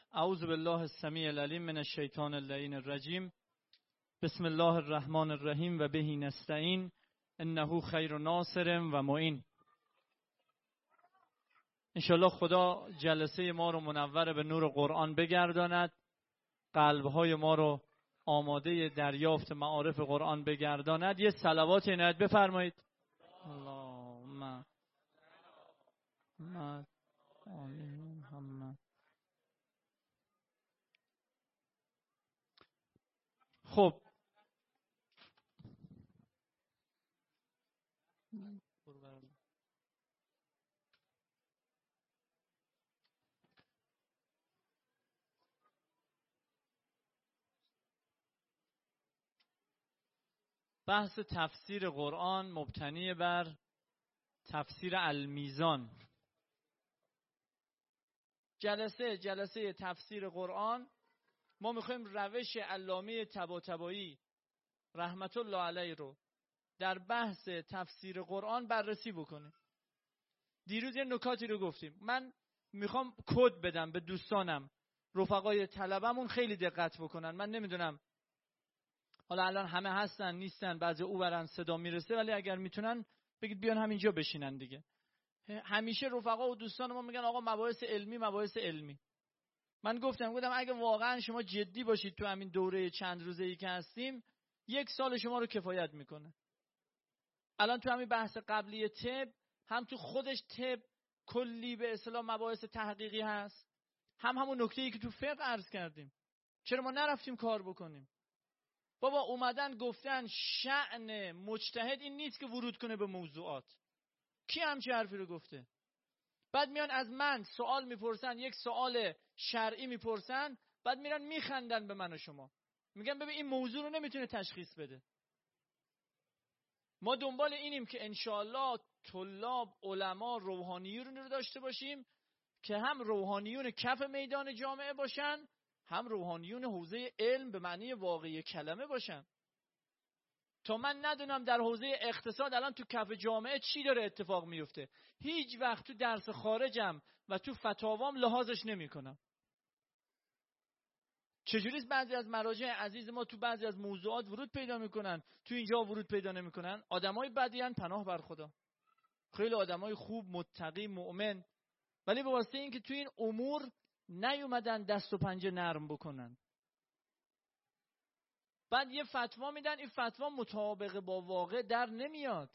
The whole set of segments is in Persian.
اعوذ بالله السمیع العلیم من الشیطان اللعین الرجیم. بسم الله الرحمن الرحیم و به نستعین انه خیر ناصر و معین. انشالله خدا جلسه ما رو منور به نور قرآن بگرداند، قلبهای ما رو آماده دریافت معارف قرآن بگرداند. یه صلوات عنایت بفرمایید. اللهم محمد. خب بحث تفسیر قرآن مبتنی بر تفسیر المیزان. جلسه تفسیر قرآن ما میخوایم روش علامه طباطبایی رحمت الله علیه رو در بحث تفسیر قرآن بررسی بکنیم. دیروز یه نکاتی رو گفتیم. من میخوام کد بدم به دوستانم، رفقای طلبمون خیلی دقت بکنن. من نمیدونم حالا الان همه هستن نیستن، بعضی اونورن صدا میرسه، ولی اگر میتونن بگید بیان همینجا بشینن دیگه. همیشه رفقا و دوستان ما میگن آقا مباحث علمی. من گفتم اگه واقعا شما جدی باشید تو همین دوره چند روزه‌ای که هستیم، 1 سال شما رو کفایت میکنه. الان تو همین بحث قبلی طب، هم تو خودش طب کلی به اصطلاح مباحث تحقیقی هست، هم همون نکته‌ای که تو فقه عرض کردیم. چرا ما نرفتیم کار بکنیم؟ بابا اومدن گفتن شأن مجتهد این نیست که ورود کنه به موضوعات. کی همچین حرفی رو گفته؟ بعد میان از من سوال میپرسن، یک سوال شرعی میپرسن، بعد میرن میخندن به من و شما، میگن ببین این موضوع رو نمیتونه تشخیص بده. ما دنبال اینیم که انشاءالله طلاب، علما، روحانیون رو داشته باشیم که هم روحانیون کف میدان جامعه باشن، هم روحانیون حوزه علم به معنی واقعی کلمه باشن. تا من ندونم در حوزه اقتصاد الان تو کف جامعه چی داره اتفاق میفته، هیچ وقت تو درس خارجم و تو فتاوام لحاظش نمی کنم. چجوریست بعضی از مراجع عزیز ما تو بعضی از موضوعات ورود پیدا میکنن، تو اینجا ورود پیدا نمیکنن؟ آدمای بدی ان، پناه بر خدا. خیلی آدمای خوب، متقی، مؤمن، ولی به واسطه اینکه تو این امور نیومدن دست و پنجه نرم بکنن، بعد یه فتوا میدن، این فتوا مطابق با واقع در نمیاد.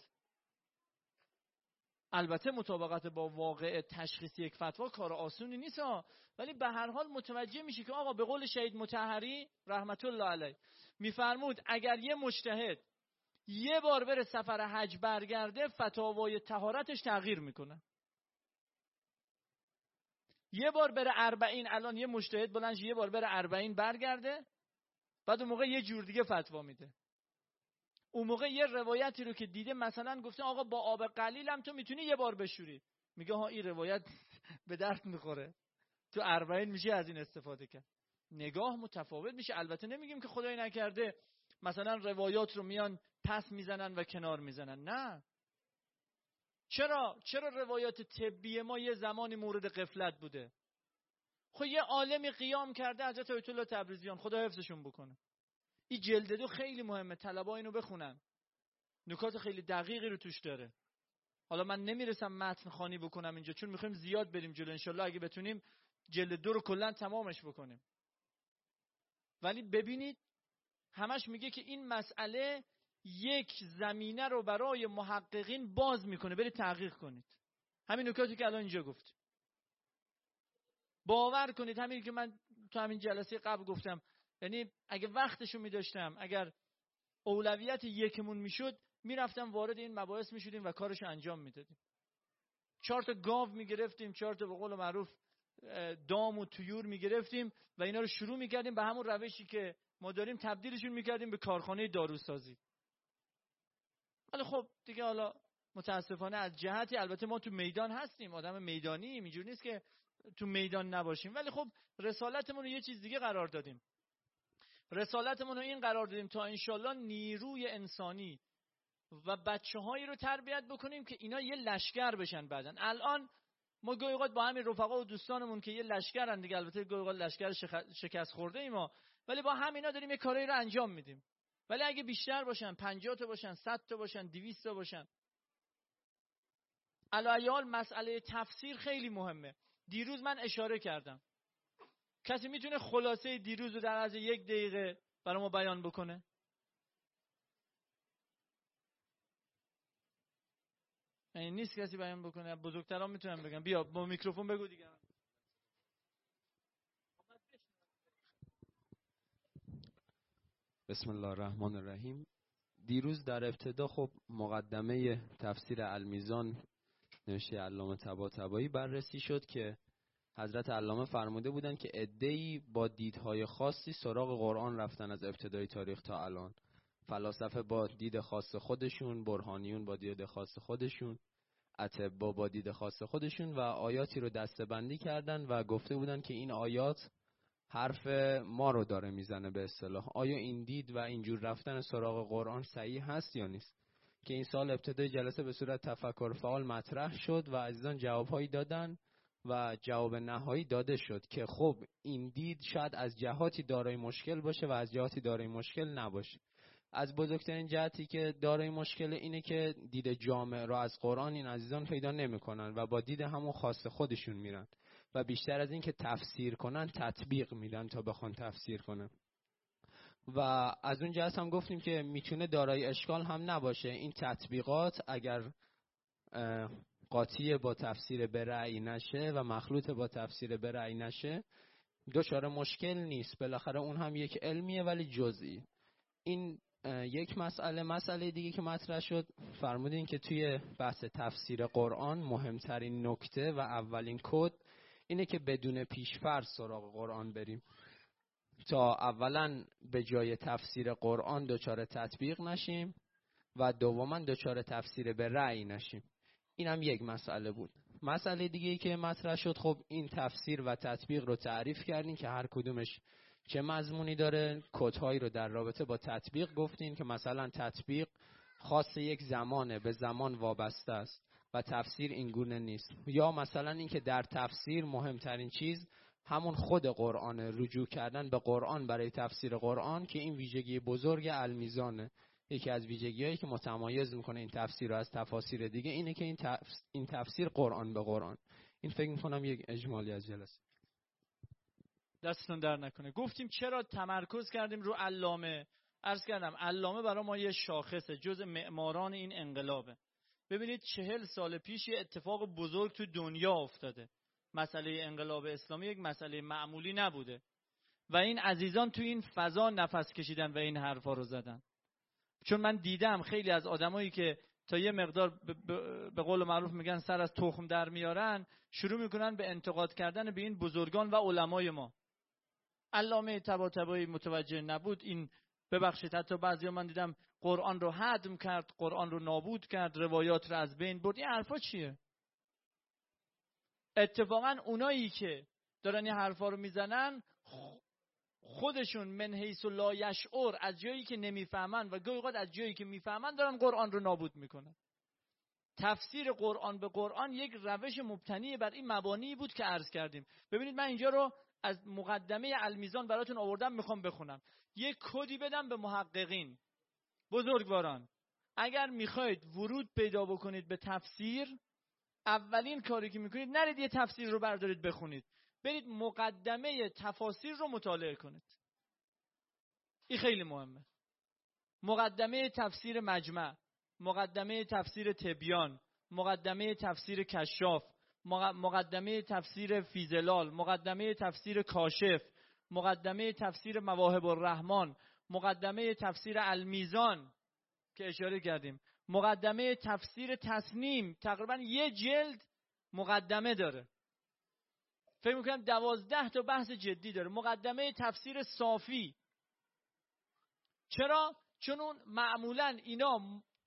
البته مطابقت با واقع تشخیص یک فتوا کار آسونی نیست ها، ولی به هر حال متوجه میشی که آقا به قول شهید مطهری رحمت الله علیه میفرمود اگر یه مجتهد یه بار بره سفر حج برگرده، فتاوای طهارتش تغییر میکنه. یه بار بره 40، الان یه مجتهد بلند یه بار بره 40 برگرده، بعد اون موقع یه جور دیگه فتوا میده. اون موقع یه روایتی رو که دیده مثلا گفته آقا با آب قلیل هم تو میتونی یه بار بشوری، میگه ها این روایت به درد میخوره، تو 40 میشه از این استفاده کرد. نگاه متفاوت میشه. البته نمیگیم که خدای نکرده مثلا روایات رو میان پس میزنن و کنار میزنن، نه. چرا روایات طبی ما یه زمانی مورد غفلت بوده؟ خب یه عالمی قیام کرده، حضرت آیت الله تبریزیان خدا حفظشون بکنه. این جلد 2 خیلی مهمه، طلبا اینو بخونن، نکات خیلی دقیقی رو توش داره. حالا من نمیرسم متن خوانی بکنم اینجا چون میخوایم زیاد بریم جلو، انشالله اگه بتونیم جلد 2 رو کلا تمامش بکنیم. ولی ببینید همش میگه که این مسئله یک زمینه رو برای محققین باز میکنه، برید تحقیق کنید. همین نکاتی که الان اینجا گفت، باور کنید همین که من تو همین جلسه قبل گفتم، یعنی اگه وقتشو میداشتم، اگر اولویت یکمون میشد، میرفتم وارد این مباحث میشدیم و کارشو انجام میدادیم. 4 تا گاو میگرفتیم، 4 تا به قول معروف دام و طیور میگرفتیم و اینا رو شروع میکردیم به همون روشی که ما داریم تبدیلشون میکردیم به کارخانه داروسازی. ولی خب دیگه حالا متاسفانه از جهتی، البته ما تو میدان هستیم، آدم میدانیم، اینجوری نیست که تو میدان نباشیم، ولی خب رسالتمون رو یه چیز دیگه قرار دادیم. رسالتمون رو این قرار دادیم تا انشالله نیروی انسانی و بچه‌هایی رو تربیت بکنیم که اینا یه لشکر بشن بعدن. الان ما گاهی اوقات با همین رفقا و دوستانمون که یه لشکرن دیگه، البته گاهی اوقات لشکر شکست خورده ایم ما، ولی با همینا داریم یه کاری رو انجام میدیم. ولی اگه بیشتر باشن، 50 تا باشن، 100 تا باشن، 200 تا باشن، علایال مسئله تفسیر خیلی مهمه. دیروز من اشاره کردم. کسی میتونه خلاصه دیروز رو در عرض 1 دقیقه برای ما بیان بکنه؟ یعنی نیست کسی بیان بکنه؟ بزرگتران میتونن بگن. بیا با میکروفون بگو دیگه. بسم الله الرحمن الرحیم. دیروز در ابتدا خب مقدمه تفسیر المیزان نوشته علامه طباطبایی بررسی شد که حضرت علامه فرموده بودند که عده‌ای با دیدهای خاصی سراغ قرآن رفتن از ابتدای تاریخ تا الان. فلاسفه با دید خاص خودشون، برهانیون با دید خاص خودشون، اطباء با دید خاص خودشون و آیاتی رو دسته‌بندی کردن و گفته بودن که این آیات حرف ما رو داره میزنه به اصطلاح. آیا این دید و اینجور رفتن سراغ قرآن صحیح هست یا نیست؟ که این سال ابتدای جلسه به صورت تفکر فعال مطرح شد و عزیزان جوابهایی دادن و جواب نهایی داده شد که خب این دید شاید از جهاتی دارای مشکل باشه و از جهاتی دارای مشکل نباشه. از بزرگترین جهتی که دارای مشکل اینه که دید جامع را از قرآن این عزیزان پیدا نمی‌کنن و با دید همون خاص خودشون میرن و بیشتر از این که تفسیر کنن تطبیق میدن تا بخوان تفسیر کنن. و از اون جهت هم گفتیم که میتونه دارای اشکال هم نباشه. این تطبیقات اگر قاطی با تفسیر به رأی نشه و مخلوط با تفسیر به رأی نشه دچار مشکل نیست. بالاخره اون هم یک علمیه ولی جزئی. این یک مسئله دیگه که مطرح شد، فرمودین که توی بحث تفسیر قرآن مهمترین نکته و اولین کد اینه که بدون پیش‌فرض سراغ قرآن بریم تا اولا به جای تفسیر قرآن دچار تطبیق نشیم و دوما دچار تفسیر به رأی نشیم. این هم یک مسئله بود. مسئله دیگه که مطرح شد، خب این تفسیر و تطبیق رو تعریف کردین که هر کدومش چه مضمونی داره. کدهایی رو در رابطه با تطبیق گفتین که مثلا تطبیق خاص یک زمانه، به زمان وابسته است و تفسیر این گونه نیست. یا مثلا این که در تفسیر مهمترین چیز همون خود قرآن، رجوع کردن به قرآن برای تفسیر قرآن که این ویژگی بزرگ المیزانه. یکی از ویژگی‌هایی که متمایز میکنه این تفسیر رو از تفاسیر دیگه اینه که این تفسیر قرآن به قرآن. این فکر میکنم یک اجمالی از جلسه. دستتون در نکنه. گفتیم چرا تمرکز کردیم رو علامه. عرض کردم علامه برای ما یه شاخصه، جز معماران این انقلابه. ببینید 40 سال پیش یه اتفاق بزرگ تو دنیا افتاده. مسئله انقلاب اسلامی یک مسئله معمولی نبوده و این عزیزان تو این فضا نفس کشیدن و این حرفا رو زدن. چون من دیدم خیلی از آدمایی که تا یه مقدار به قول معروف میگن سر از تخم در میارن، شروع میکنن به انتقاد کردن به این بزرگان و علمای ما. علامه طباطبایی متوجه نبود، این ببخشید حتی بعضیا من دیدم قرآن رو هدم کرد، قرآن رو نابود کرد، روایات رو از بین برد. این حرفا چیه؟ اتفاقا اونایی که دارن این حرفا رو میزنن خودشون من حیث لا یشعر از جایی که نمیفهمن و گاهی اوقات از جایی که میفهمن دارن قرآن رو نابود میکنن. تفسیر قرآن به قرآن یک روش مبتنی بر این مبانی بود که عرض کردیم. ببینید من اینجا رو از مقدمه المیزان براتون آوردم، میخوام بخونم. یک کدی بدم به محققین. بزرگواران، اگر میخواید ورود پیدا بکنید به تفسیر، اولین کاری که میکنید نرید یه تفسیر رو بردارید بخونید، برید مقدمه تفاسیر رو مطالعه کنید. این خیلی مهمه. مقدمه تفسیر مجمع، مقدمه تفسیر تبیان، مقدمه تفسیر کشاف، مقدمه تفسیر فیزلال، مقدمه تفسیر کاشف، مقدمه تفسیر مواهب الرحمن، مقدمه تفسیر المیزان که اشاره کردیم، مقدمه تفسیر تسنیم، تقریبا یه جلد مقدمه داره. فکر میکنم 12 تا بحث جدی داره. مقدمه تفسیر صافی. چرا؟ چون اون معمولا اینا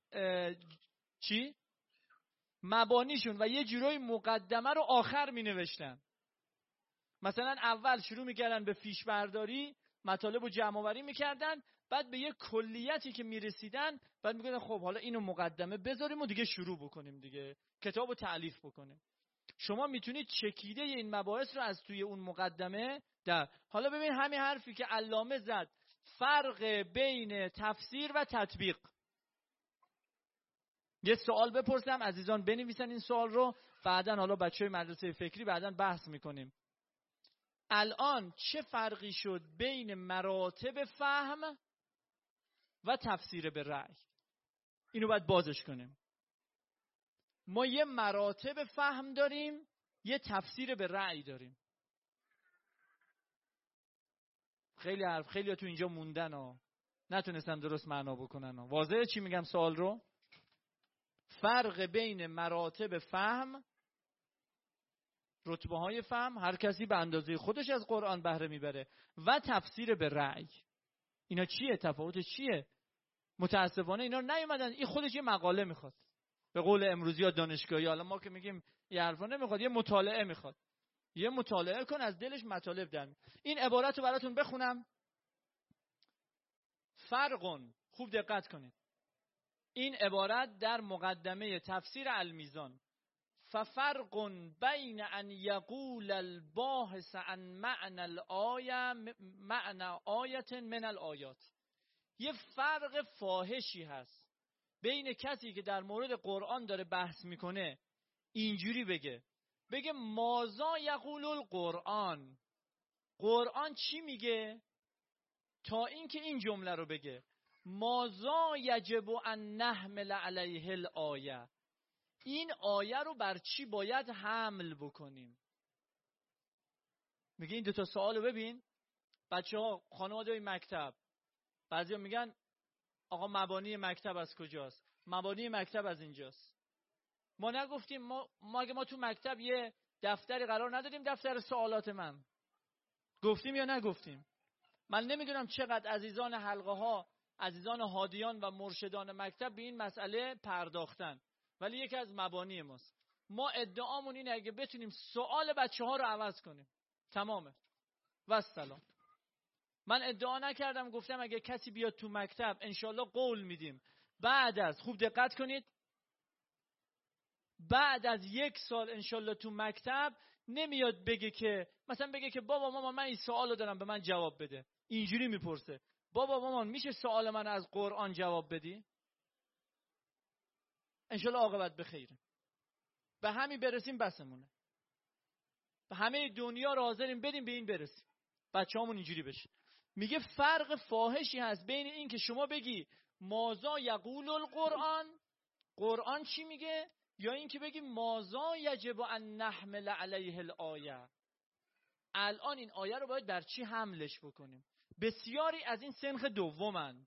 مبانیشون و یه جورای مقدمه رو آخر می نوشتن. مثلا اول شروع میکردن به فیش برداری، مطالب رو جمع آوری میکردن، بعد به یه کلیتی که میرسیدن بعد میگفتن خب حالا اینو مقدمه بذاریم و دیگه شروع بکنیم، دیگه کتابو تألیف بکنیم. شما میتونید چکیده این مباحث رو از توی اون مقدمه در. حالا ببین همین حرفی که علامه زد، فرق بین تفسیر و تطبیق. یه سوال بپرسم، عزیزان بنویسن این سوال رو، بعدن حالا بچهای مدرسه فکری بعدن بحث میکنیم. الان چه فرقی شد بین مراتب فهم و تفسیر به رأی؟ اینو باید بازش کنیم. ما یه مراتب فهم داریم، یه تفسیر به رأی داریم. خیلی تو اینجا موندن ها، نتونستن درست معنا بکنن ها. واضحه چی میگم سوال رو؟ فرق بین مراتب فهم، رتبه های فهم، هر کسی به اندازه خودش از قرآن بهره میبره، و تفسیر به رأی. اینا چیه؟ تفاوت چیه؟ متاسفانه اینا نیومدن. این خودش یه مقاله میخواد، به قول امروزی ها دانشگاهی، حالا ما که میگیم یه حرفا نمیخواد، یه مطالعه میخواد. یه مطالعه کن، از دلش مطالب در. این عبارت رو براتون بخونم. فرقون، خوب دقت کنید، این عبارت در مقدمه تفسیر المیزان. ففرق بین ان یقول الباحث عن معنى الآیه معنى آیت من الآیات. یه فرق فاحشی هست بین کسی که در مورد قرآن داره بحث میکنه اینجوری بگه ماذا یقول القرآن، قرآن چی میگه، تا اینکه این جمله رو بگه ماذا یجب ان نحمل علیه الآیه، این آیه رو بر چی باید حمل بکنیم. میگه این دو تا سوالو ببین. بچه‌ها خانواده مکتب، بعضیا میگن آقا مبانی مکتب از کجاست؟ مبانی مکتب از اینجاست. ما نگفتیم ما تو مکتب یه دفتری قرار ندادیم، دفتر سوالات من گفتیم یا نگفتیم؟ من نمیدونم چقدر عزیزان حلقه ها، عزیزان هادیان و مرشدان مکتب به این مسئله پرداختن، ولی یکی از مبانی ماست. ما ادعامون اینه اگه بتونیم سوال بچه‌ها رو عوض کنیم تمامه و سلام. من ادعا نکردم، گفتم اگه کسی بیاد تو مکتب انشالله قول میدیم بعد از، خوب دقت کنید، بعد از 1 سال انشالله تو مکتب نمیاد بگه که مثلا بگه که بابا مامان من این سوالو دارم به من جواب بده. اینجوری میپرسه بابا مامان میشه سوال من از قرآن جواب بدی؟ انشالله عاقبت به خیره. به همین برسیم بسمونه. به همه دنیا رو حاضریم بدیم به این برسیم. بچه‌هامون اینجوری بشه. میگه فرق فاحشی هست بین این که شما بگی ماذا یقول القرآن، قرآن چی میگه، یا این که بگی ماذا یجب ان نحمل علیه الآیه، الان این آیه رو باید بر چی حملش بکنیم. بسیاری از این سنخ دومند،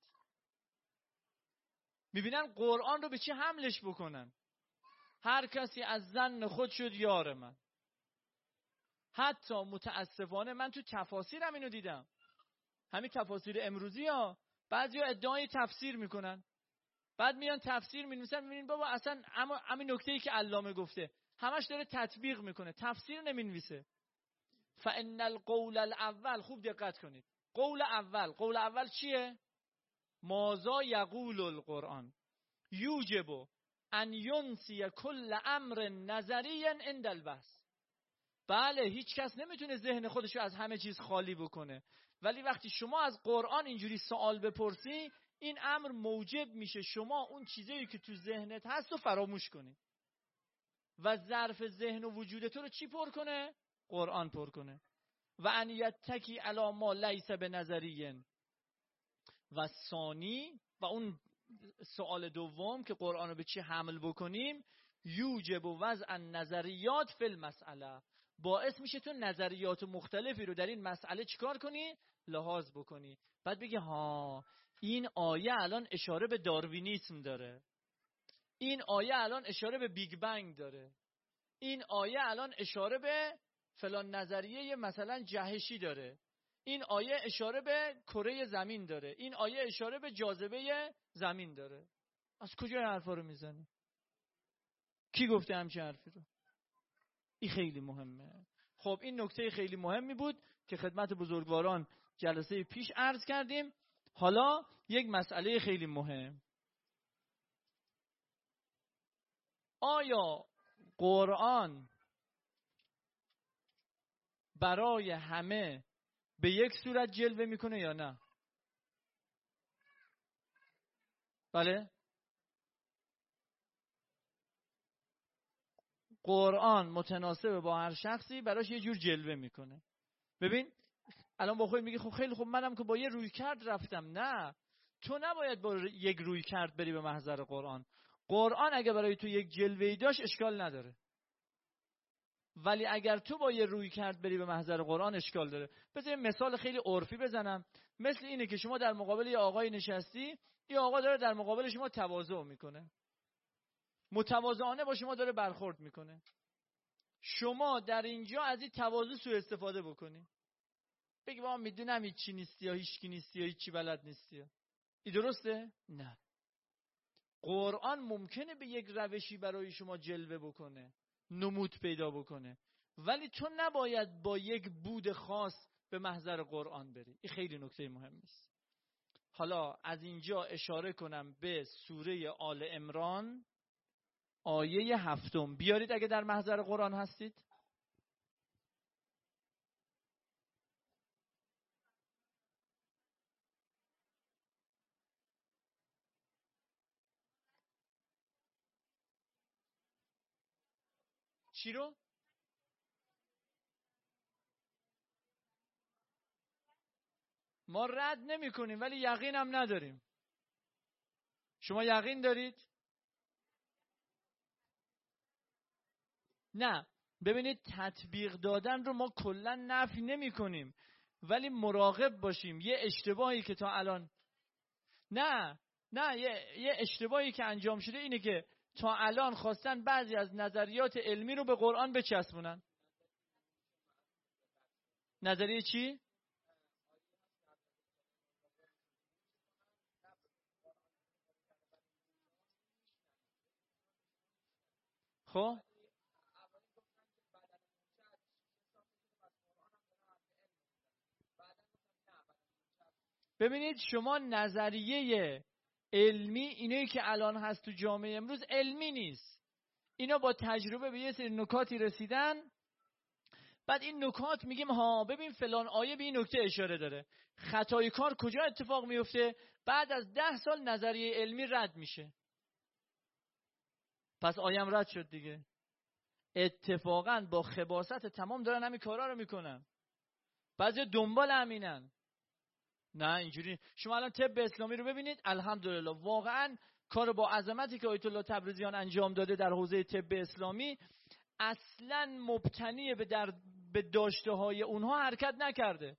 میبینن قرآن رو به چی حملش بکنن. هر کسی از ظن خود شد یار من. حتی متاسفانه من تو تفاسیرم اینو دیدم، همین تفاسیر امروزی ها، بعضیا ادعای تفسیر میکنن، بعد میان تفسیر مینویسن، میبینین بابا اصلا همین نکته‌ای که علامه گفته همش داره تطبیق میکنه، تفسیر نمینویسه. فان القول الاول، خوب دقت کنید، قول اول چیه؟ ماذا یقول القرآن یوجب ان ینسی کل امر نظری عند البحث. بله، هیچ کس نمیتونه ذهن خودشو از همه چیز خالی بکنه، ولی وقتی شما از قرآن اینجوری سوال بپرسی، این امر موجب میشه شما اون چیزایی که تو ذهنت هست رو فراموش کنی و ظرف ذهن و وجود تو رو چی پر کنه؟ قرآن پر کنه. و ان یتکی علی ما لیس بنظری و ثانی، و اون سوال دوم که قرآن رو به چی حمل بکنیم، یوجب وضع النظریات فی المسئله، باعث میشه تو نظریات مختلفی رو در این مسئله چیکار کنی؟ لحاظ بکنی. بعد بگی ها این آیه الان اشاره به داروینیسم داره، این آیه الان اشاره به بیگ بنگ داره، این آیه الان اشاره به فلان نظریه مثلا جهشی داره، این آیه اشاره به کره زمین داره، این آیه اشاره به جاذبه زمین داره. از کجا این حرفا رو میزنی؟ کی گفته همچین حرفی رو؟ این خیلی مهمه. خب این نکته خیلی مهمی بود که خدمت بزرگواران جلسه پیش عرض کردیم. حالا یک مسئله خیلی مهم، آیا قرآن برای همه به یک صورت جلوه میکنه یا نه؟ بله؟ قرآن متناسب با هر شخصی براش یه جور جلوه میکنه. ببین الان با خود میگی خب خیلی خوب منم که با یه روی کرد رفتم. نه، تو نباید با یک روی کرد بری به محضر قرآن. قرآن اگه برای تو یک جلوه‌ای داشت اشکال نداره، ولی اگر تو با یه روی کرد بری به محضر قرآن اشکال داره. بذار مثال خیلی عرفی بزنم. مثل اینه که شما در مقابل یه آقای نشستی، یه آقا داره در مقابل شما تواضع میکنه، متواضعانه با شما داره برخورد میکنه. شما در اینجا از این تواضع سوء استفاده بکنی، بگی با میدونم هیچی نیستی یا هیچکی نیستی یا هیچی بلد نیستی یا. این درسته؟ نه. قرآن ممکنه به یک روشی برای شما جلوه بکنه، نمود پیدا بکنه، ولی تو نباید با یک بود خاص به محضر قرآن بری. این خیلی نکته مهمی است. حالا از اینجا اشاره کنم به سوره آل عمران آیه 7. بیارید اگه در محضر قرآن هستید. چی رو؟ ما رد نمی کنیم ولی یقین هم نداریم. شما یقین دارید؟ نه. ببینید تطبیق دادن رو ما کلا نفی نمی کنیم، ولی مراقب باشیم. یه اشتباهی که تا الان یه اشتباهی که انجام شده اینه که تا الان خواستن بعضی از نظریات علمی رو به قرآن بچسبونن. نظریه چی؟ خب ببینید شما نظریه علمی اینایی که الان هست تو جامعه امروز علمی نیست. اینا با تجربه به یه سری نکاتی رسیدن، بعد این نکات میگیم ها ببین فلان آیه به این نکته اشاره داره. خطای کار کجا اتفاق میفته؟ بعد از 10 سال نظریه علمی رد میشه. پس آیم رد شد دیگه. اتفاقا با خباثت تمام دارن همین کارا رو میکنن. بعضی دنبال همینن. نه اینجوری. شما الان طب اسلامی رو ببینید، الحمدلله واقعا کار با عظمتی که آیت الله تبریزیان انجام داده در حوزه طب اسلامی اصلا مبتنی به داشته های اونها حرکت نکرده.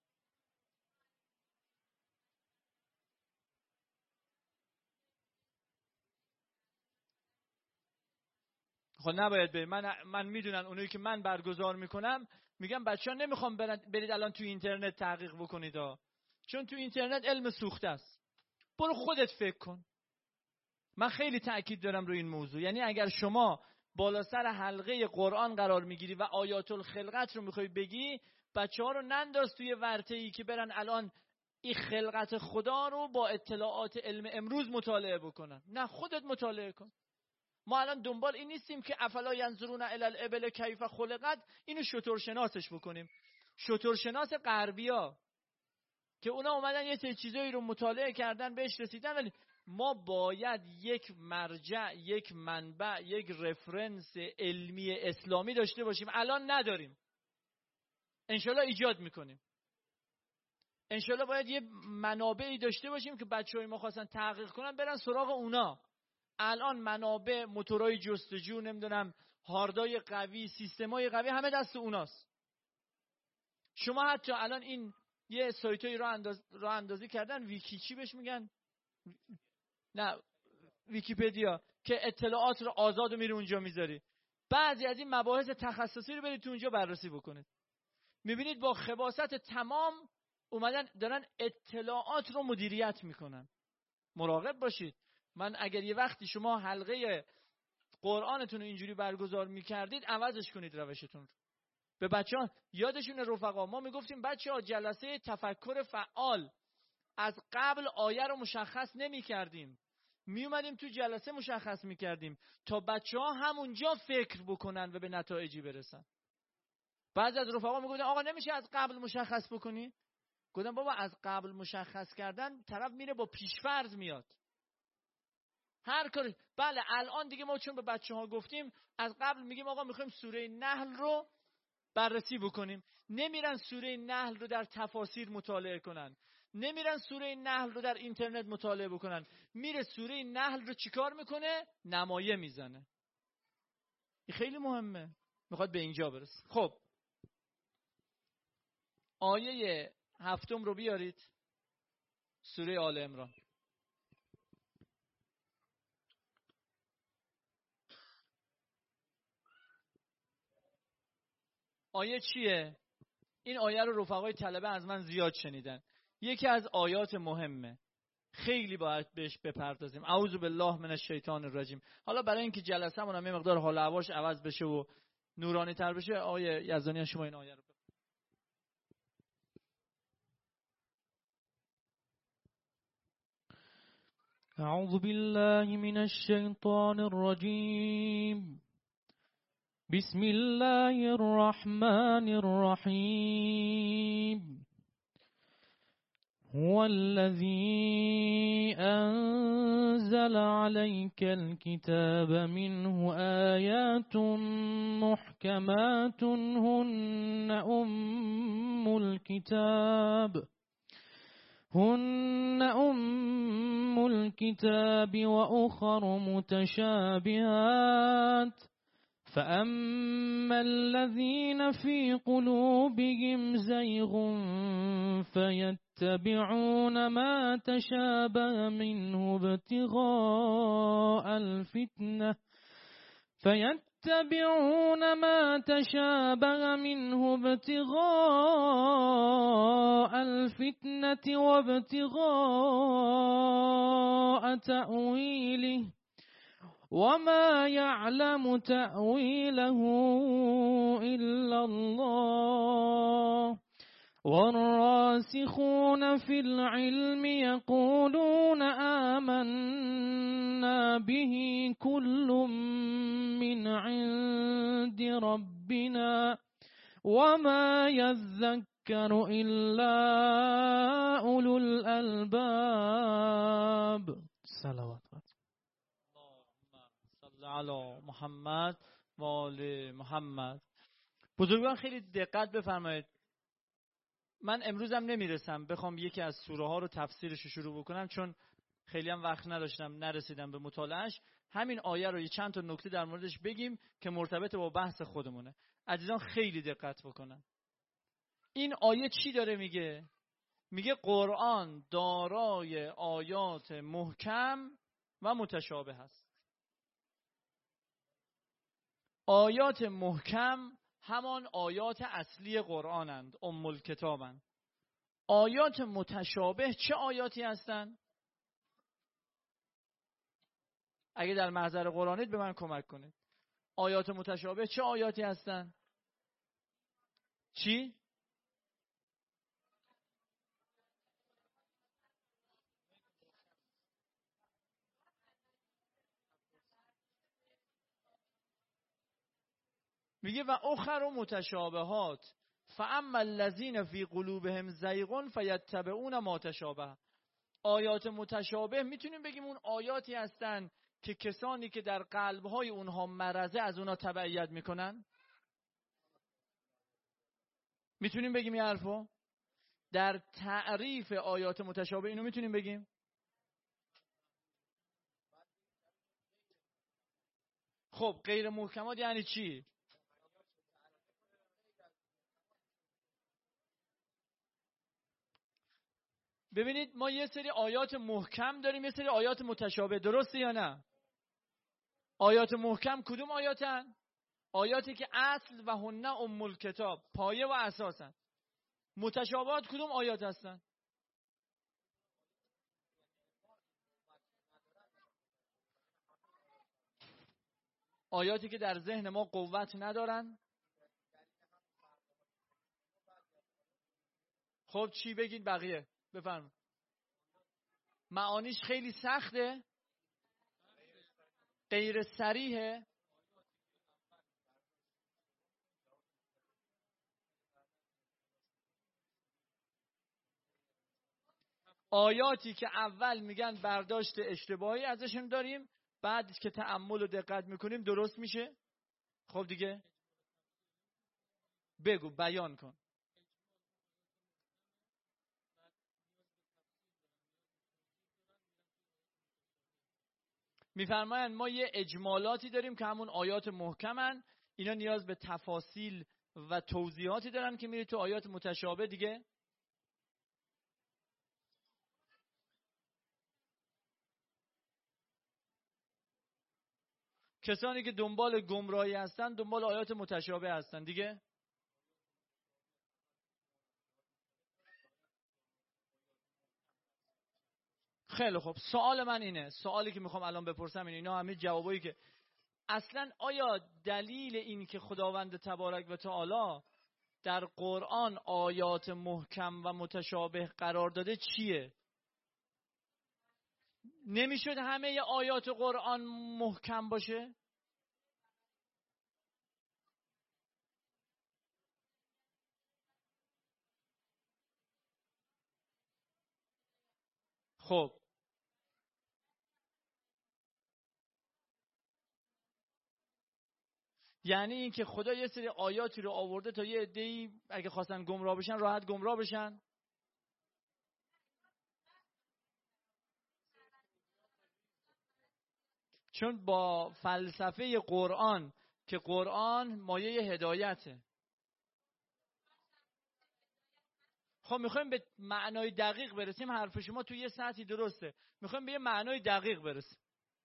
خب نباید برید. من میدونن اونایی که من برگزار میکنم میگم بچه‌ها نمیخوام برید الان تو اینترنت تحقیق بکنید ها، چون تو اینترنت علم سوخته است. برو خودت فکر کن. من خیلی تأکید دارم روی این موضوع. یعنی اگر شما بالا سر حلقه قرآن قرار میگیری و آیات الخلقت رو میخوای بگی، بچه‌ها رو ننداز توی ورطه‌ای که برن الان این خلقت خدا رو با اطلاعات علم امروز مطالعه بکنن. نه، خودت مطالعه کن. ما الان دنبال این نیستیم که افلا ینظرون الی الابل کیف خلقت اینو شترشناسش بکنیم. شترشناس غربیا که اونا اومدن یه چیزایی رو مطالعه کردن بهش رسیدن، ولی ما باید یک مرجع، یک منبع، یک رفرنس علمی اسلامی داشته باشیم. الان نداریم. انشالله ایجاد میکنیم. انشالله باید یه منابعی داشته باشیم که بچه‌های ما خواستن تحقیق کنن برن سراغ اونا. الان منابع، موتورهای جستجو، نمیدونم هاردای قوی، سیستمای قوی همه دست اوناست. شما حتی الان این یه سایتایی راه اندازی کردن، ویکی چی بهش میگن؟ نه ویکی‌پدیا، که اطلاعات رو آزاد و میری اونجا میذاری. بعضی از این مباحث تخصصی رو برید تو اونجا بررسی بکنید. میبینید با خباثت تمام اومدن دارن اطلاعات رو مدیریت میکنن. مراقب باشید. من اگر یه وقتی شما حلقه قرآنتون رو اینجوری برگزار میکردید عوضش کنید روشتون رو. به بچه‌ها یادشون رفقا ما میگفتیم بچه‌ها جلسه تفکر فعال از قبل آیه رو مشخص نمی‌کردیم، میومدیم تو جلسه مشخص می‌کردیم تا بچه‌ها همونجا فکر بکنن و به نتایجی برسن. بعضی از رفقا میگفتن آقا نمیشه از قبل مشخص بکنی؟ گفتم بابا از قبل مشخص کردن طرف میره با پیشفرض میاد. هر کاری. بله الان دیگه ما چون به بچه‌ها گفتیم از قبل میگیم آقا میخوایم سوره نحل رو بررسی بکنیم. نمیرن سوره نحل رو در تفاسیر مطالعه کنن. نمیرن سوره نحل رو در اینترنت مطالعه بکنن. میره سوره نحل رو چیکار میکنه؟ نمایه میزنه. این خیلی مهمه. میخواد به اینجا برسه. خب آیه 7 رو بیارید. سوره آل عمران. آیه چیه؟ این آیه رو رفقای طلبه از من زیاد شنیدن. یکی از آیات مهمه. خیلی باید بهش بپردازیم. اعوذ بالله من الشیطان الرجیم. حالا برای اینکه جلسه‌مون هم یه مقدار حال و هواش عوض بشه و نورانی تر بشه، آیه یزدانی شما این آیه رو اعوذ بالله من الشیطان الرجیم. بسم الله الرحمن الرحیم. هو الذي أنزل عليك الكتاب منه آيات محكمات هن أم الكتاب وأخر متشابهات فأما الذين في قلوبهم زيغ فيتبعون ما تشابه منه ابتغاء الفتنة وابتغاء تأويله وما يعلم تأويله إلا الله والراسخون في العلم يقولون آمنا به كل من عند ربنا وما يذكر إلا أولو الألباب. صلوات صلی علی محمد و آل محمد. بزرگان خیلی دقت بفرمایید. من امروزم نمیرسم بخوام یکی از سوره ها رو تفسیرش رو شروع بکنم، چون خیلی هم وقت نداشتم، نرسیدم به مطالعهش. همین آیه رو یه چند تا نکته در موردش بگیم که مرتبط با بحث خودمونه. عزیزان خیلی دقت بکنن. این آیه چی داره میگه؟ میگه قرآن دارای آیات محکم و متشابه است. آیات محکم همان آیات اصلی قرآنند، ام الکتابند. آیات متشابه چه آیاتی هستند؟ اگه در محضر قرآنید به من کمک کنید. آیات متشابه چه آیاتی هستند؟ چی؟ میگه و اخر متشابهات فاما الذین فی قلوبهم زیغ فیتبعون ما تشابه. آیات متشابه میتونیم بگیم اون آیاتی هستن که کسانی که در قلبهای اونها مرضه از اونها تبعیت میکنن. میتونیم بگیم این حرفو؟ در تعریف آیات متشابه اینو میتونیم بگیم؟ خب غیر محکمات یعنی چی؟ ببینید ما یه سری آیات محکم داریم، یه سری آیات متشابه، درسته یا نه؟ آیات محکم کدوم آیاتن؟ آیاتی که اصل و هن ام الکتاب، پایه و اساسن. متشابهات کدوم آیات هستن؟ آیاتی که در ذهن ما قوت ندارن. خب چی بگید بقیه؟ بفرمایید. معانیش خیلی سخته، غیر صریحه. آیاتی که اول میگن برداشت اشتباهی ازشون داریم، بعد که تأمل و دقت میکنیم درست میشه. خب دیگه بگو، بیان کن. میفرمایند ما یه اجمالاتی داریم که همون آیات محکمن، اینا نیاز به تفاصیل و توضیحاتی دارن که میری تو آیات متشابه دیگه. کسانی که دنبال گمراهی هستن دنبال آیات متشابه هستن دیگه. خیلی خب، سوال من اینه، سوالی که میخوام الان بپرسم اینه، اینا همه جوابایی که اصلا آیا دلیل این که خداوند تبارک و تعالی در قرآن آیات محکم و متشابه قرار داده چیه؟ نمیشد همه آیات قرآن محکم باشه؟ خب یعنی این که خدا یه سری آیاتی رو آورده تا یه عده‌ای اگه خواستن گمراه بشن راحت گمراه بشن. چون با فلسفه قرآن که قرآن مایه هدایته. خب میخوایم به معنای دقیق برسیم، حرف شما توی یه سطحی درسته، میخوایم به یه معنای دقیق برسیم.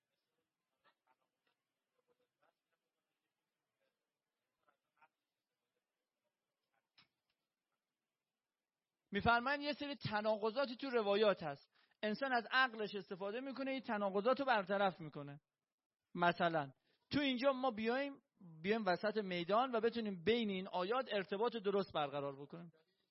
میفرمایند یه سری تناقضاتی تو روایات هست، انسان از عقلش استفاده میکنه این تناقضات رو برطرف میکنه. مثلا تو اینجا ما بیایم وسط میدان و بتونیم بین این آیات ارتباط درست برقرار بکنیم.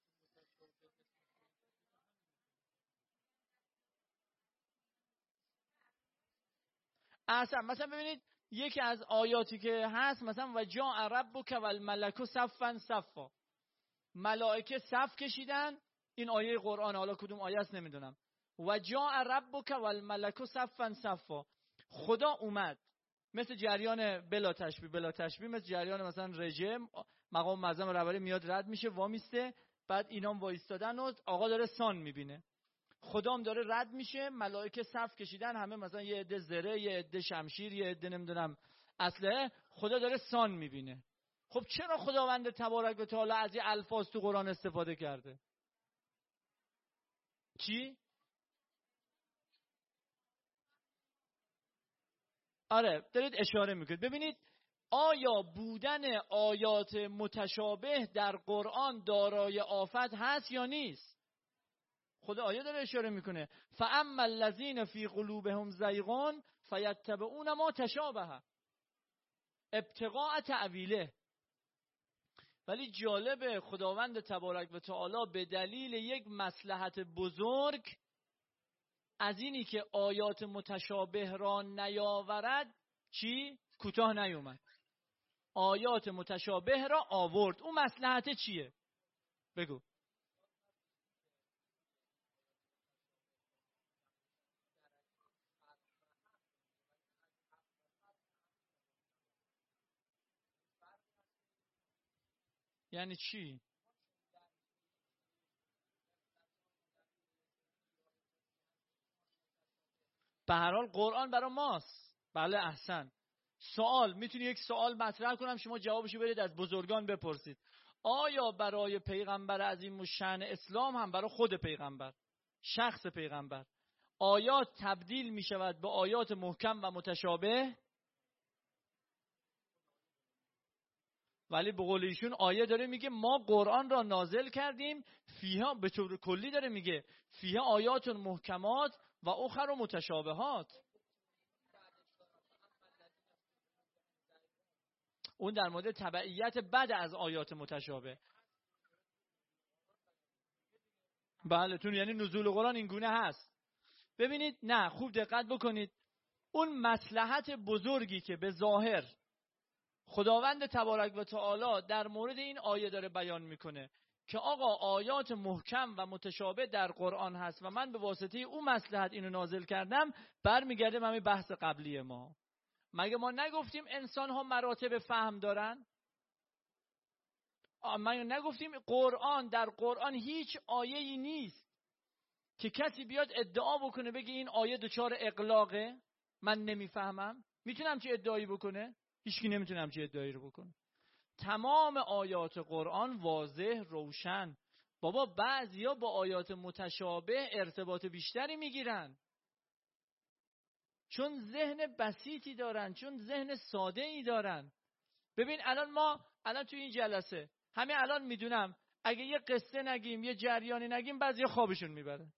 اصلا مثلا ببینید یکی از آیاتی که هست مثلا و جاء ربک والملک صفا صفا، ملائکه صف کشیدن، این آیه قرآن، حالا کدوم آیه است نمیدونم. و جاء ربک والملک صفا صفا، خدا اومد مثل جریان بلا تشبیه مثل جریان مثلا رژم، مقام معظم رهبری میاد رد میشه وامیسته، بعد اینام وایستادن و آقا داره سان میبینه، خدام داره رد میشه، ملائکه صف کشیدن، همه مثلا یه عده زره، یه عده شمشیر، یه عده نمیدونم اسلحه، خدا داره سان میبینه. خب چرا خداوند تبارک و تعالی از این الفاظ تو قرآن استفاده کرده؟ چی؟ آره دارید اشاره میکنید. ببینید آیا بودن آیات متشابه در قرآن دارای آفت هست یا نیست؟ خدا آیه داره اشاره میکنه فاما الذین فی قلوبهم زیغ فیتبعون ما تشابه ابتغاء تأویله. ولی جالب، خداوند تبارک و تعالی به دلیل یک مصلحت بزرگ از اینی که آیات متشابه را نیاورد چی؟ کوتاه نیومد، آیات متشابه را آورد. اون مصلحت چیه؟ بگو. یعنی چی؟ به هر حال قرآن برای ماست. بله احسن. سوال، میتونی یک سوال مطرح کنم شما جوابشو برید از بزرگان بپرسید. آیا برای پیغمبر عظیم الشأن اسلام هم برای خود پیغمبر، شخص پیغمبر، آیات تبدیل می شود به آیات محکم و متشابه؟ ولی به قول ایشون آیه داره میگه ما قرآن را نازل کردیم فیها، به طور کلی داره میگه فیها آیات محکمات و اخر متشابهات. اون در مورد تبعیت بعد از آیات متشابه. بله تون یعنی نزول قرآن این گونه هست. ببینید نه خوب دقت بکنید، اون مصلحت بزرگی که به ظاهر خداوند تبارک و تعالی در مورد این آیه داره بیان میکنه، که آقا آیات محکم و متشابه در قرآن هست و من به واسطه اون مصلحت اینو نازل کردم، برمیگرده به همین بحث قبلی ما. مگه ما نگفتیم انسان ها مراتب فهم دارن؟ مگه نگفتیم در قرآن هیچ آیه‌ای نیست که کسی بیاد ادعا بکنه بگه این آیه دچار اغلاقه، من نمیفهمم؟ میتونم چه ادعایی بکنه؟ هیچکی نمیتونم چه ادعایی رو بکنه. تمام آیات قرآن واضح روشن. بابا بعضیا با آیات متشابه ارتباط بیشتری میگیرن، چون ذهن بسیطی دارن، چون ذهن ساده ای دارن. ببین الان توی این جلسه همین الان میدونم اگه یه قصه نگیم، یه جریانی نگیم، بعضیا خوابشون میبره.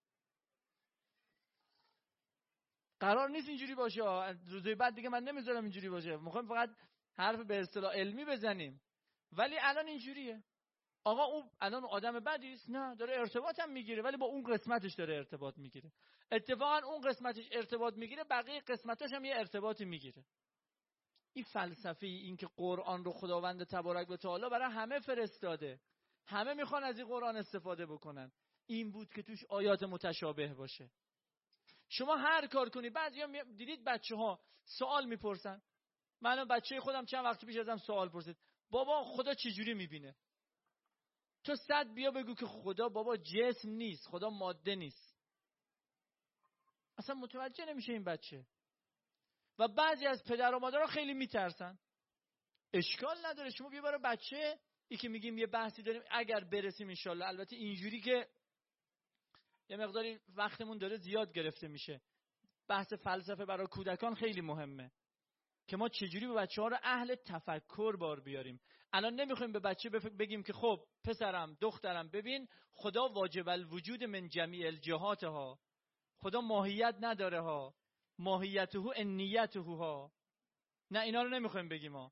قرار نیست اینجوری باشه. روزهای بعد دیگه من نمیذارم اینجوری باشه. میخوایم فقط حرف به اصطلاح علمی بزنیم. ولی الان اینجوریه. آقا اون الان آدم بدی است؟ نه، داره ارتباط هم میگیره، ولی با اون قسمتش داره ارتباط میگیره. اتفاقا اون قسمتش ارتباط میگیره، بقیه قسمتاش هم یه ارتباطی میگیره. این فلسفه، این که قرآن رو خداوند تبارک و تعالی برای همه فرستاده، همه میخوان از این قرآن استفاده بکنن، این بود که توش آیات متشابه باشه. شما هر کار کنی، بعضیا دیدید بچه‌ها سوال میپرسن. من بچه خودم چند وقت پیش ازم سوال پرسید، بابا خدا چجوری میبینه؟ تو 100 بیا بگو که خدا بابا جسم نیست، خدا ماده نیست. اصلا متوجه نمیشه این بچه. و بعضی از پدر و مادرها خیلی میترسن. اشکال نداره، شما بیا برای بچه ای که میگیم یه بحثی داریم اگر برسیم انشالله، البته اینجوری که یه مقداری وقتمون داره زیاد گرفته میشه، بحث فلسفه برای کودکان خیلی مهمه که ما چجوری به بچه‌ها رو اهل تفکر بار بیاریم. الان نمیخوایم به بچه بگیم که خب پسرم دخترم ببین خدا واجب الوجود من جمیع الجهات ها، خدا ماهیت نداره ها، ماهیته انیته ها. نه اینا رو نمیخوایم بگیم ها.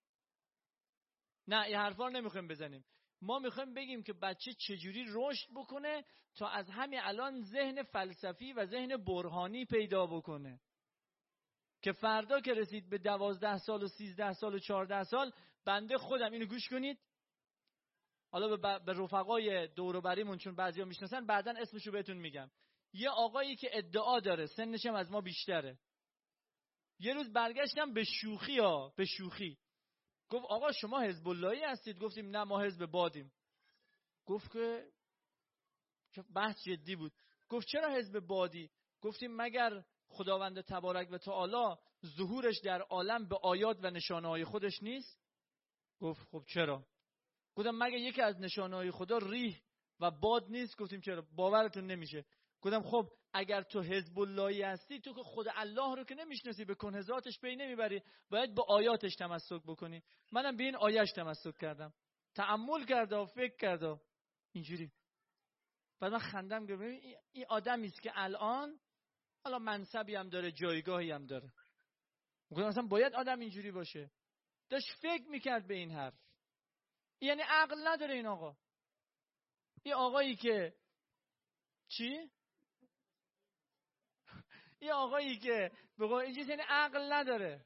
نه این حرفا رو نمیخوایم بزنیم. ما میخوایم بگیم که بچه چجوری رشد بکنه تا از همین الان ذهن فلسفی و ذهن برهانی پیدا بکنه که فردا که رسید به 12 سال و 13 سال و 14 سال، بنده خودم اینو گوش کنید، حالا به رفقای دور و بریمون چون بعضیا میشناسن بعداً اسمشو بهتون میگم، یه آقایی که ادعا داره سنش هم از ما بیشتره، یه روز برگشتم به شوخی گفت آقا شما حزب اللهی هستید؟ گفتیم نه ما حزب بادیم. گفت که بحث جدی بود. گفت چرا حزب بادی؟ گفتیم مگر خداوند تبارک و تعالی ظهورش در عالم به آیات و نشانه‌های خودش نیست؟ گفت خب چرا؟ گفتم مگه یکی از نشانه‌های خدا ریح و باد نیست؟ گفتیم چرا؟ باورتون نمیشه. گفتم خب اگر تو حزب اللهی هستی، تو که خود الله رو که نمیشناسی، به کنه ذاتش پی نمیبری، باید به آیاتش تمسک بکنی. منم به این آیه‌اش تمسک کردم، تأمل کرده و فکر کرده اینجوری. بعد من خندم گفتم این آدمی است که الان حالا منصبی هم داره، جایگاهی هم داره. گفتم اصلا باید آدم اینجوری باشه. داشت فکر میکرد به این حرف. یعنی عقل نداره این آقا. این آقایی که چی؟ این آقایی که به قول اینجوری یعنی عقل نداره.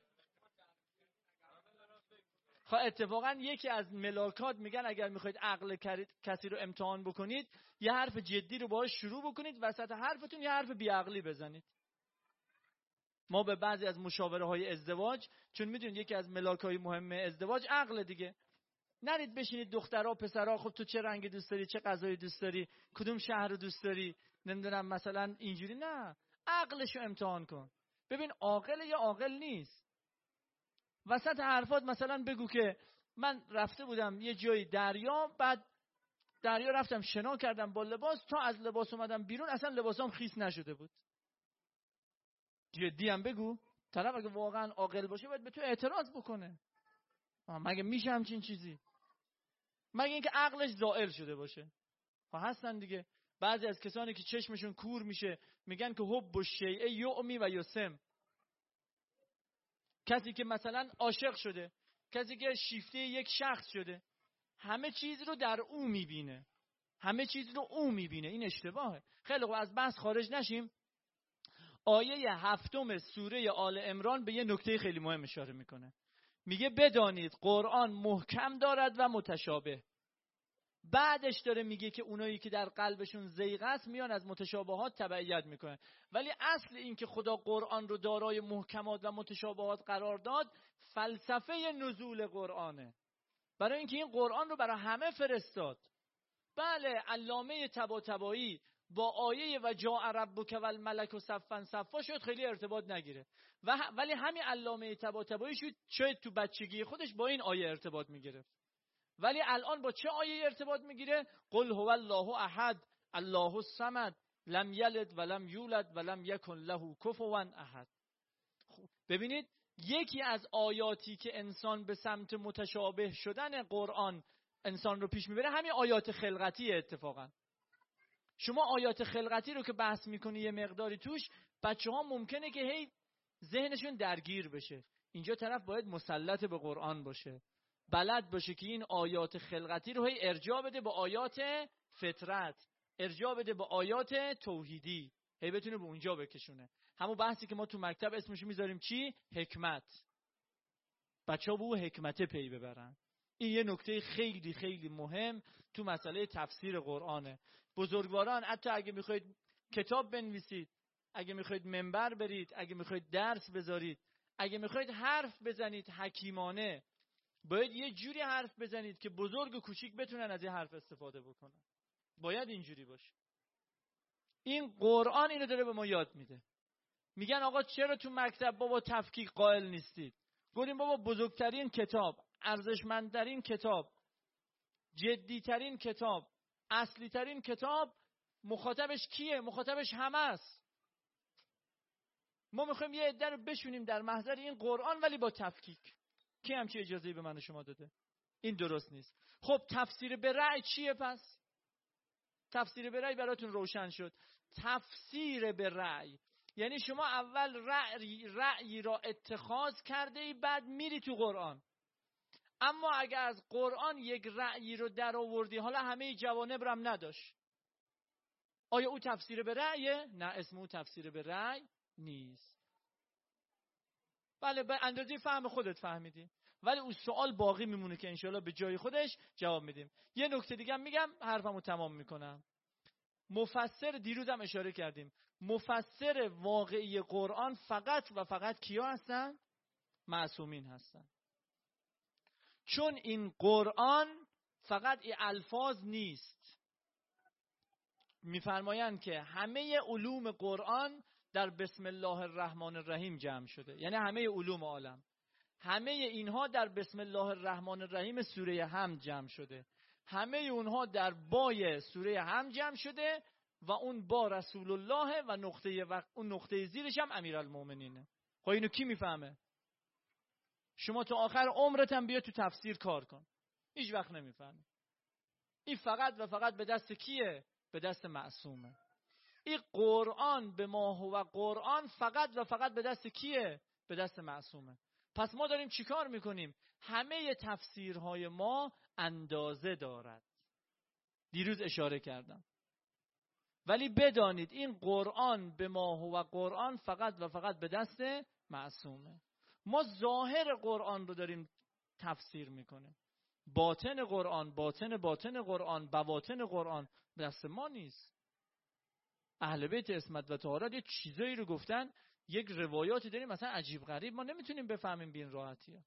خب اتفاقا یکی از ملاکات میگن اگر میخواید عقل کسی رو امتحان بکنید، یه حرف جدی رو باهاش شروع بکنید، وسط حرفتون یه حرف بیعقلی بزنید. ما به بعضی از مشاوره های ازدواج، چون میدونید یکی از ملاکای مهم ازدواج عقل دیگه، نرید بشینید دخترها پسرها خب تو چه رنگ دوست داری، چه غذایی دوست داری، کدوم شهر رو دوست داری، نمیدونم مثلا اینجوری. نه، عقلشو امتحان کن ببین عاقل یا عاقل نیست. وسط حرفات مثلا بگو که من رفته بودم یه جایی دریا، بعد دریا رفتم شنا کردم با لباس، تا از لباس اومدم بیرون اصلا لباسام خیس نشده بود. جدی هم بگو. طرف اگه واقعا عاقل باشه باید به تو اعتراض بکنه. مگه میشه همچین چیزی؟ مگه اینکه عقلش زائل شده باشه. هستن دیگه بعضی از کسانی که چشمشون کور میشه میگن که حب الشیء یعمی و یسم. کسی که مثلا عاشق شده، کسی که شیفته یک شخص شده، همه چیز رو در او میبینه، همه چیز رو او میبینه. این اشتباهه. خیلی خوب از بحث خارج نشیم. آیه 7 سوره آل عمران به یه نکته خیلی مهم اشاره میکنه. میگه بدانید قرآن محکم دارد و متشابه. بعدش داره میگه که اونایی که در قلبشون زیغ است میان از متشابهات تبعیت میکنن. ولی اصل این که خدا قرآن رو دارای محکمات و متشابهات قرار داد فلسفه نزول قرآنه، برای اینکه این قرآن رو برای همه فرستاد. بله علامه طباطبایی با آیه و جاء ربک والملک صفا صفا شاید خیلی ارتباط نگیره، ولی همین علامه طباطبایی شاید تو بچگی خودش با این آیه ارتباط میگیره، ولی الان با چه آیه ارتباط میگیره؟ قل هو الله احد الله الصمد لم یلد ولم یولد ولم یکن له کفوا احد. ببینید یکی از آیاتی که انسان به سمت متشابه شدن قرآن انسان رو پیش میبره همین آیات خلقتی. اتفاقا شما آیات خلقتی رو که بحث میکنی یه مقداری توش، بچه ها ممکنه که هی ذهنشون درگیر بشه. اینجا طرف باید مسلط به قرآن باشه، بلد باشه که این آیات خلقتی رو هی ارجاع بده با آیات فطرت، ارجاع بده با آیات توحیدی، هی بتونه به اونجا بکشونه. همون بحثی که ما تو مکتب اسمش میذاریم چی؟ حکمت. بچه‌ها به اون حکمت پی ببرن. این یه نکته خیلی خیلی مهم تو مسئله تفسیر قرآنه. بزرگواران حتی اگه میخواید کتاب بنویسید، اگه میخواید منبر برید، اگه میخواید درس بذارید، اگه میخواید حرف بزنید حکیمانه، باید یه جوری حرف بزنید که بزرگ و کوچیک بتونن از این حرف استفاده بکنن. باید اینجوری باشه. این قرآن اینو داره به ما یاد میده. میگن آقا چرا تو مکتب بابا تفکیک قائل نیستید؟ گفتیم بابا بزرگترین کتاب، ارزشمندترین کتاب، جدیترین کتاب، اصلیترین کتاب مخاطبش کیه؟ مخاطبش همه است. ما میخوایم یه عده رو بشونیم در محضر این قرآن ولی با تفکیک. کی همچی اجازه‌ای به من و شما داده؟ این درست نیست. خب تفسیر به رأی چیه پس؟ تفسیر به رأی براتون روشن شد. تفسیر به رأی یعنی شما اول رأی را اتخاذ کرده ای، بعد میری تو قرآن. اما اگر از قرآن یک رأیی رو در آوردی، حالا همه جوانب رو هم نداشت، آیا او تفسیر به رأیه؟ نه، اسم او تفسیر به رأی نیست. بله به اندازه فهم خودت فهمیدی، ولی اون سوال باقی میمونه که انشاءالله به جای خودش جواب میدیم. یه نکته دیگه میگم حرفمو تمام میکنم. مفسر، دیروزم اشاره کردیم، مفسر واقعی قرآن فقط و فقط کیا هستن؟ معصومین هستن. چون این قرآن فقط این الفاظ نیست. میفرمایند که همه علوم قرآن در بسم الله الرحمن الرحیم جمع شده، یعنی همه علوم عالم، همه اینها در بسم الله الرحمن الرحیم سوره حمد جمع شده، همه اونها در بای سوره حمد جمع شده و اون با رسول الله و اون نقطه زیرش هم امیرالمومنینه. خب اینو کی میفهمه؟ شما تا آخر عمرت هم بیا تو تفسیر کار کن، هیچ وقت نمیفهمی. این فقط و فقط به دست کیه؟ به دست معصومه. این قرآن به ما هو قرآن فقط و فقط به دست کیه؟ به دست معصومه. پس ما داریم چیکار میکنیم؟ همه تفسیرهای ما اندازه دارد. دیروز اشاره کردم. ولی بدانید این قرآن به ما هو قرآن فقط و فقط به دست معصومه. ما ظاهر قرآن رو داریم تفسیر میکنیم، باطن قرآن، باطن قرآن، بواطن قرآن به دست ما نیست. اهل بیت عصمت و طهارت یه چیزایی رو گفتن، یک روایاتی داریم مثلا عجیب غریب ما نمیتونیم بفهمیم بین راحتیه.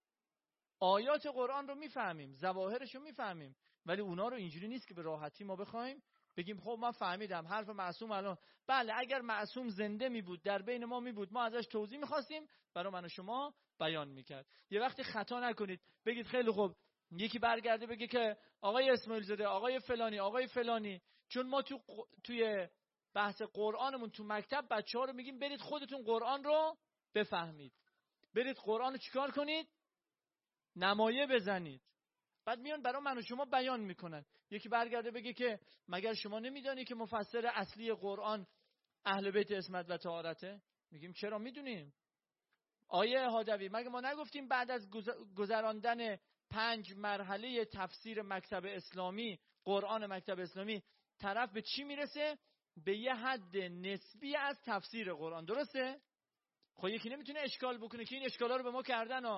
آیات قرآن رو میفهمیم، ظواهرش رو میفهمیم، ولی اونا رو اینجوری نیست که به راحتی ما بخوایم بگیم خب من فهمیدم حرف معصوم الان. بله اگر معصوم زنده می بود، در بین ما می بود، ما ازش توضیح می‌خواستیم، برای من و شما بیان می‌کرد. یه وقتی خطا نکنید بگید خیلی خوب، یکی برگرده بگه که آقای اسماعیل زاده، آقای فلانی، چون ما توی بحث قرآنمون تو مکتب بچه‌ها رو میگیم برید خودتون قرآن رو بفهمید، برید قرآن رو چیکار کنید؟ نمایه بزنید. بعد میان برای من و شما بیان میکنن. یکی برگرده بگه که مگر شما نمیدانی که مفسر اصلی قرآن اهل بیت عصمت و طهارته؟ میگیم چرا میدونیم. آیه هادوی مگه ما نگفتیم بعد از گذراندن 5 مرحله تفسیر مکتب اسلامی، قرآن مکتب اسلامی، طرف به چی میرسه؟ به یه حد نسبی از تفسیر قرآن، درسته؟ خب یکی نمیتونه اشکال بکنه که این اشکالا رو به ما کردن ها.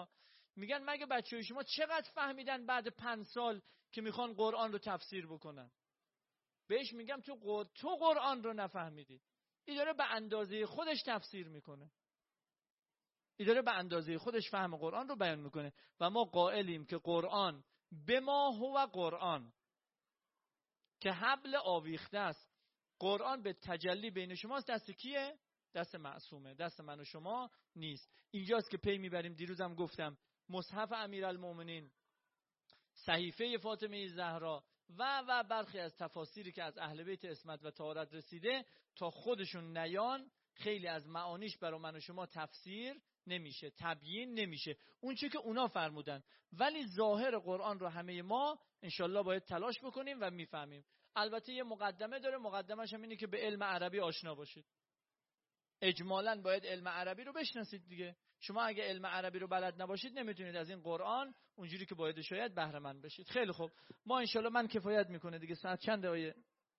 میگن مگه بچه‌های شما چقدر فهمیدن بعد 5 سال که میخوان قرآن رو تفسیر بکنن؟ بهش میگم تو قرآن رو نفهمیدی. این داره به اندازه خودش تفسیر میکنه، این داره به اندازه خودش فهم قرآن رو بیان میکنه و ما قائلیم که قرآن به ما هو قرآن، که حبل آویخته است. قرآن به تجلی بین شماست. دست کیه؟ دست معصومه، دست من و شما نیست. اینجاست که پی میبریم. دیروزم گفتم مصحف امیرالمومنین، صحیفه فاطمه زهرا و برخی از تفاسیری که از اهل بیت عصمت و طهارت رسیده تا خودشون نیان، خیلی از معانیش برای من و شما تفسیر نمیشه، تبیین نمیشه، اون چیزی که اونا فرمودن. ولی ظاهر قرآن رو همه ما انشالله باید تلاش بکنیم و میفهمیم. البته یه مقدمه داره، مقدمش هم اینه که به علم عربی آشنا باشید. اجمالاً باید علم عربی رو بشناسید دیگه. شما اگه علم عربی رو بلد نباشید نمیتونید از این قرآن اونجوری که باید شاید بهره مند بشید. خیلی خوب، ما انشالله من کفایت میکنه دیگه. ساعت چنده آیه؟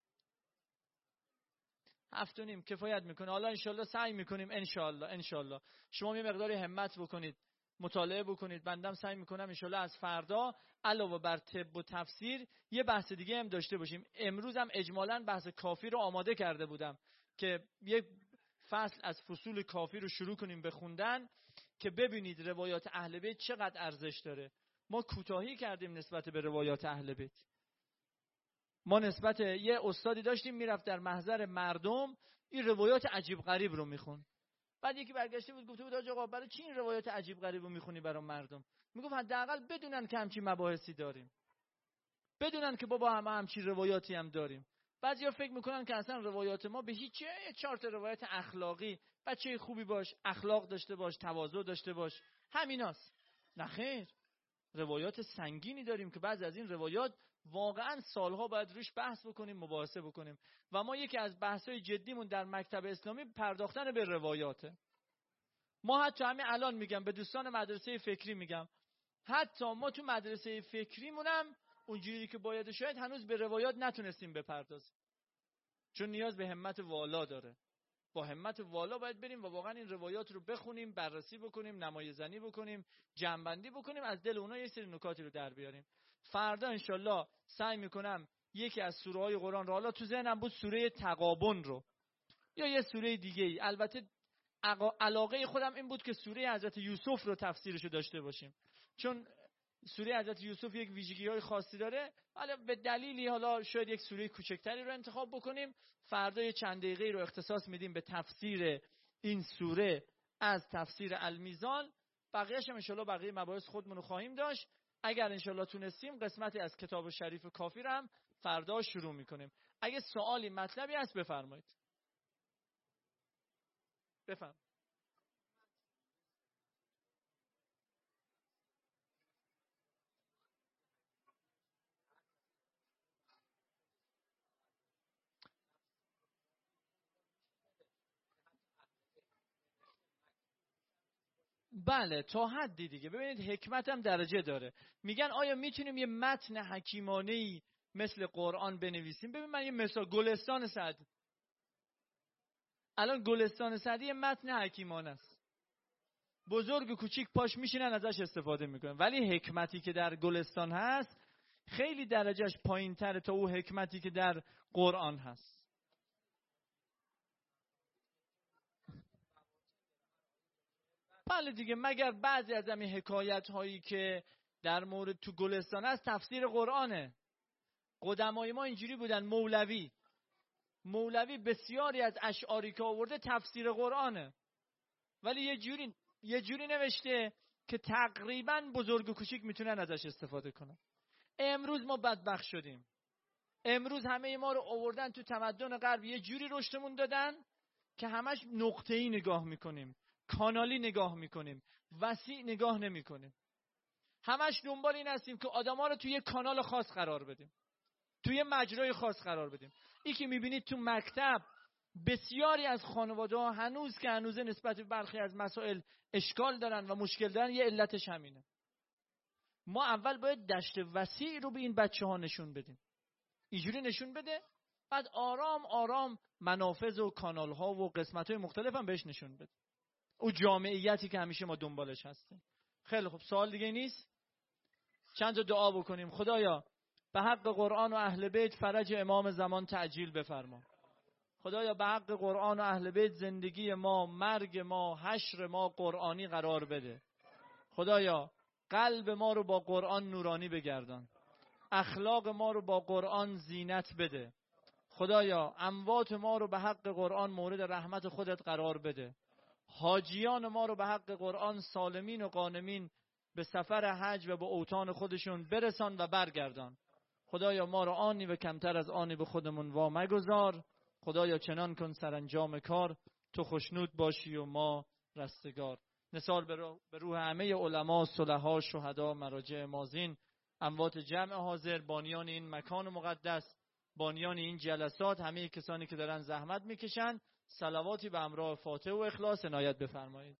7:30 کفایت میکنه. حالا انشالله سعی میکنیم انشالله شما یه مقداری همت بکنید، مطالعه بکنید. بندم سعی میکنم انشالله از فردا علاوه بر طب و تفسیر یه بحث دیگه هم داشته باشیم. امروز هم اجمالاً بحث کافی رو آماده کرده بودم که یک فصل از فصول کافی رو شروع کنیم به خوندن که ببینید روایات اهل بیت چقدر ارزش داره. ما کوتاهی کردیم نسبت به روایات اهل بیت. ما نسبت یه استادی داشتیم میرفت در محضر مردم این روایات عجیب غریب رو میخون. بعد یکی برگشته بود گفته بود آقا برای چی این روایات عجیب غریب رو میخونی برای مردم؟ میگفت حداقل بدونن که همچین مباحثی داریم، بدونن که بابا همچین روایاتی هم داریم. بعضیا فکر میکنن که اصلا روایات ما به هیچ 4 تا روایت اخلاقی، بچه خوبی باش، اخلاق داشته باش، تواضع داشته باش، همیناست. نه خیر، روایات سنگینی داریم که بعضی از این روایات واقعا سالها باید روش بحث بکنیم، مباحثه بکنیم. و ما یکی از بحث‌های جدیمون در مکتب اسلامی پرداختن به روایاته. ما حتی همین الان میگم به دوستان مدرسه فکری میگم، حتی ما تو مدرسه فکریمونم اونجوری که باید شاید هنوز به روایات نتونستیم بپردازیم، چون نیاز به همت والا داره. با همت والا باید بریم و واقعا این روایات رو بخونیم، بررسی بکنیم، نمایه‌زنی بکنیم، جمع‌بندی بکنیم، از دل اونها یه سری نکاتی رو در بیاریم. فردا انشالله سعی میکنم یکی از سوره های قرآن رو، حالا تو ذهنم بود سوره تغابن رو یا یه سوره دیگه ای، البته علاقه خودم این بود که سوره حضرت یوسف رو تفسیرش رو داشته باشیم، چون سوره حضرت یوسف یک ویژگی‌های خاصی داره. حالا به دلیلی حالا شاید یک سوره کوچکتری رو انتخاب بکنیم. فردا یه چند دقیقه رو اختصاص میدیم به تفسیر این سوره از تفسیر المیزان. بقیه‌اش هم ان شاءالله بقیه مباحث خودمون رو خواهیم داشت. اگر ان شاءالله تونستیم قسمتی از کتاب شریف کافی رو هم فردا شروع میکنیم. اگه سوالی مطلبی هست بفرمایید. بفرمایید. بله تا حدی دیگه. ببینید حکمت هم درجه داره. میگن آیا میتونیم یه متن حکیمانه‌ای مثل قرآن بنویسیم؟ ببین من یه مثال، گلستان سعدی، الان گلستان سعدی یه متن حکیمانه است، بزرگ و کوچیک پاش میشینن ازش استفاده میکنن، ولی حکمتی که در گلستان هست خیلی درجهش پایین تره تا اون حکمتی که در قرآن هست. بله دیگه، مگر بعضی از همین حکایت هایی که در مورد تو گلستان هست تفسیر قرآنه. قدمای ما اینجوری بودن. مولوی بسیاری از اشعاری که آورده تفسیر قرآنه، ولی یه جوری نوشته که تقریبا بزرگ و کوچیک میتونن ازش استفاده کنن. امروز ما بدبخت شدیم. امروز همه ما رو آوردن تو تمدن غرب، یه جوری رشدمون دادن که همش نقطه‌ای نگاه میکنیم، کانالی نگاه میکنیم، وسیع نگاه نمیکنیم. همش دنبال این هستیم که آدما رو توی یه کانال خاص قرار بدیم، توی یه مجرای خاص قرار بدیم. این که میبینید تو مکتب بسیاری از خانواده‌ها هنوز که هنوزه نسبت به برخی از مسائل اشکال دارن و مشکل دارن، یه علتش همینه. ما اول باید دشت وسیع رو به این بچه‌ها نشون بدیم، اینجوری نشون بده، بعد آرام آرام منافذ و کانال‌ها و قسمت‌های مختلف هم بهش نشون بده. او جامعیتی که همیشه ما دنبالش هستیم. خیلی خوب، سوال دیگه نیست؟ چند تا دعا بکنیم. خدایا به حق قرآن و اهل بیت فرج امام زمان تعجیل بفرما. خدایا به حق قرآن و اهل بیت زندگی ما، مرگ ما، حشر ما قرآنی قرار بده. خدایا قلب ما رو با قرآن نورانی بگردان، اخلاق ما رو با قرآن زینت بده. خدایا اموات ما رو به حق قرآن مورد رحمت خودت قرار بده. حاجیان ما رو به حق قرآن سالمین و غانمین به سفر حج و به اوطان خودشون برسان و برگردان. خدایا ما رو آنی و کمتر از آنی به خودمون وا مگذار. خدایا چنان کن سرانجام کار تو خوشنود باشی و ما رستگار. نثار به روح همه علما، صلحا، شهدا، مراجع مازین، اموات جمع حاضر، بانیان این مکان مقدس، بانیان این جلسات، همه کسانی که دارن زحمت میکشن، صلواتی به همراه فاتحه و اخلاص عنایت بفرمایید.